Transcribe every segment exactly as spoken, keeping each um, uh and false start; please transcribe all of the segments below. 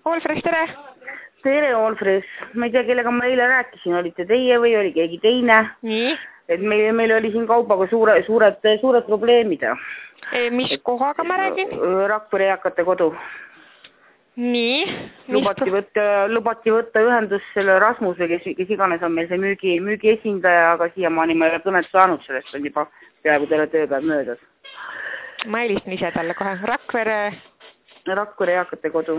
Olfres, tere! Tere, Olfres. Ma ei tea, kellega ma eile rääkisin. Olite teie või oli keegi teine? Nii? Et meil, meil oli siin kaupaga suure, suured, suured probleemid. E, mis et, kohaga ma räägin? Rakvere eakate kodu. Nii? Lubati võtta, lubati võtta ühendus selle Rasmus või kes, kes iganes on meil see müügi, müügi esindaja, aga siiamaani ma ei ole kõnet saanud sellest, on juba peaaegu teile tööpäev möödas. Ma helistan ise talle kohe. Rakvere... Rakvere eakate kodu.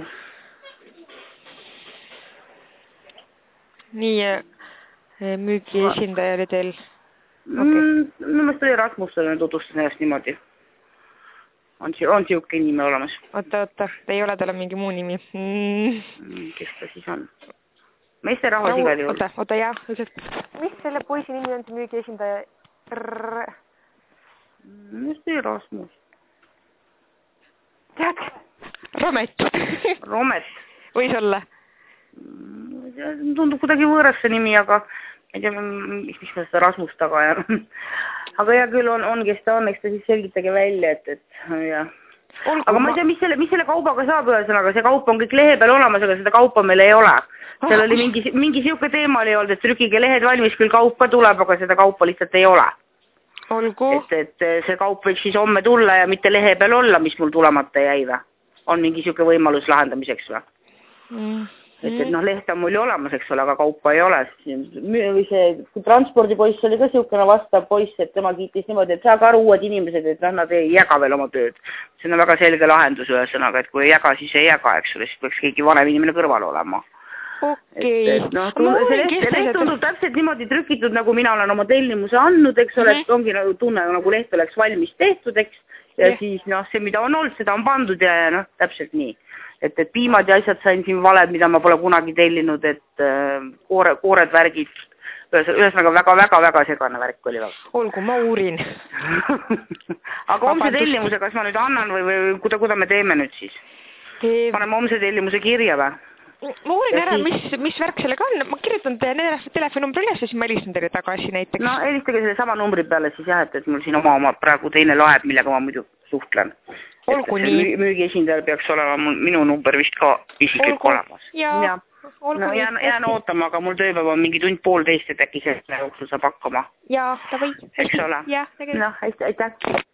Nii, müügi esindaja oli teil? Okay. Minu meelest oli Rasmus selle tutvustas ennast niimoodi. On, on siuke nime olemas. Oota, oota, te ei ole talle mingi muu nimi. Mm. Kes ta siis on? Meesterahvas no, igal juhul. Oota, oota, jah. Mis selle poisi nimi on see müügi esindaja? R... Mis oli Rasmus? Tead? Romet. Romet. Võis olla? Tundub kuidagi võõras see nimi, aga ei tea, mis ma seda Rasmust taga ajan. Aga hea küll on, on, kes ta on, eks ta siis selgitage välja, et, et jah. Olgu, aga ma ei tea, mis selle, mis selle kaubaga saab ühesõnaga, see kaup on kõik lehe peal olemas, aga seda kaupa meil ei ole. Seal oli mingi, mingi siuke teema oli olnud, et trükige lehed valmis, küll kaup ka tuleb, aga seda kaupa lihtsalt ei ole. Olgu. Et, et see kaup võiks siis homme tulla ja mitte lehe peal olla, mis mul tulemata jäi või? On mingi siuke võimalus lahendamiseks või? Mm. Et, et noh, leht on mul ju olemas, eks ole, aga kaupa ei ole. Või see transpordipoiss oli ka siukene vastav poiss, et tema kiitis niimoodi, et saage aru uued inimesed, et noh, nad ei jäga veel oma tööd. See on väga selge lahendus ühesõnaga, et kui ei jäga, siis ei jäga, eks ole, siis peaks keegi vanem inimene kõrval olema. Okei. Et, et noh, see leht, leht tundub täpselt niimoodi trükitud, nagu mina olen oma tellimuse andnud, eks ole, et ongi nagu tunne, nagu leht oleks valmis tehtud, eks. Ja siis noh, see mida on olnud, seda on pandud ja noh, täpselt nii. Et, et piimad ja asjad sain siin valed, mida ma pole kunagi tellinud, et äh, koore, koored, värgid, ühesõnaga väga, väga, väga segane värk oli. Olgu, ma uurin. Aga homse tellimuse, kas ma nüüd annan või, või kuda, kuda me teeme nüüd siis? Teeb... Paneme homse tellimuse kirja või? Ma uurin ja ära, siis... mis, mis värk sellega on. Ma kirjutan teie telefoninumbri üles ja siis ma helistan teile tagasi näiteks. No helistage selle sama numbri peale siis jah, et, et mul siin oma, oma praegu teine laeb, millega ma muidu suhtlen. Olgu nii. Müügi esindajal peaks olema minu number vist ka isiklik olemas. Jaa, ja. Olgu no, nii. Jään, jään ootama, aga mul tööpäev on mingi tund poolteist, et äkki selle jooksul saab hakkama. Jaa, ta või. Eks ole? Jah, tegelikult. Noh, aitäh.